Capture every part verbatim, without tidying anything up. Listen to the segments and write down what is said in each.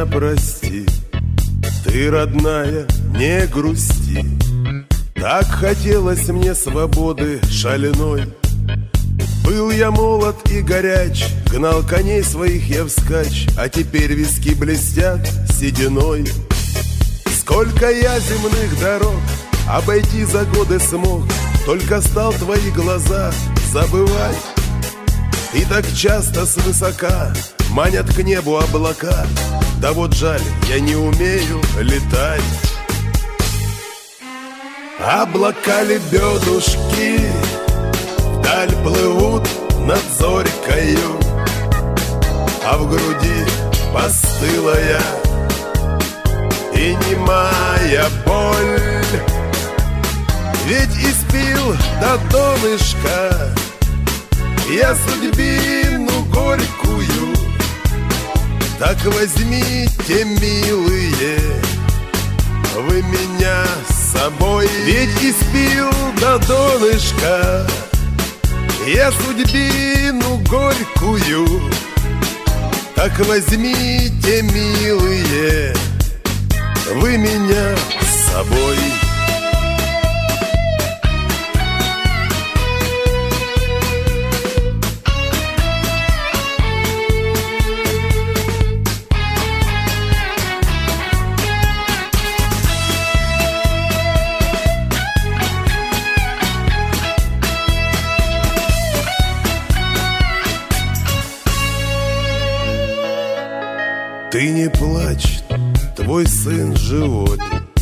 меня прости, ты, родная, не грусти. Так хотелось мне свободы шаленой. Был я молод и горяч, гнал коней своих я вскачь, а теперь виски блестят сединой. Сколько я земных дорог обойти за годы смог, только стал твои глаза забывать. И так часто свысока манят к небу облака, да вот жаль, я не умею летать. Облака лебедушки вдаль плывут над зорькою, а в груди постылая и немая боль. Ведь испил до донышка я судьбину горькую. Так возьмите, милые, вы меня с собой. Ведь испил до донышка я судьбину горькую. Так возьмите, милые, вы меня с собой. Ты не плачь, твой сын живой.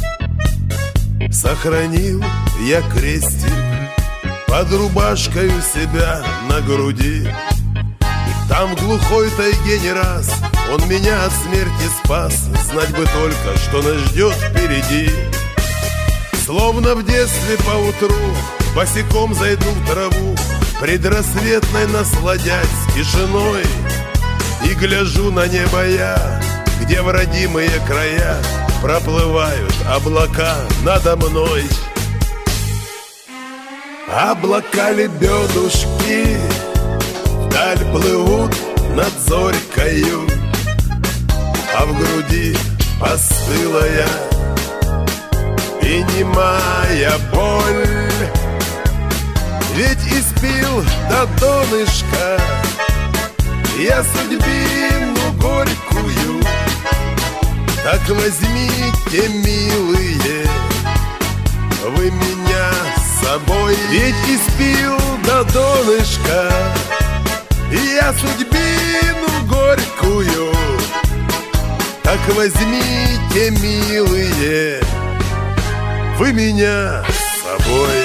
Сохранил я крестик под рубашкой у себя на груди. Там в глухой тайге не раз он меня от смерти спас. Знать бы только, что нас ждет впереди. Словно в детстве поутру босиком зайду в траву, предрассветной насладясь тишиной. И гляжу на небо я, где в родимые края проплывают облака надо мной. Облака лебедушки вдаль плывут над зорькою, а в груди постылая и немая боль. Ведь испил до донышка я судьбину горькую. Так возьмите, милые, вы меня с собой. Ведь испил до донышка я судьбину горькую. Так возьмите, милые, вы меня с собой.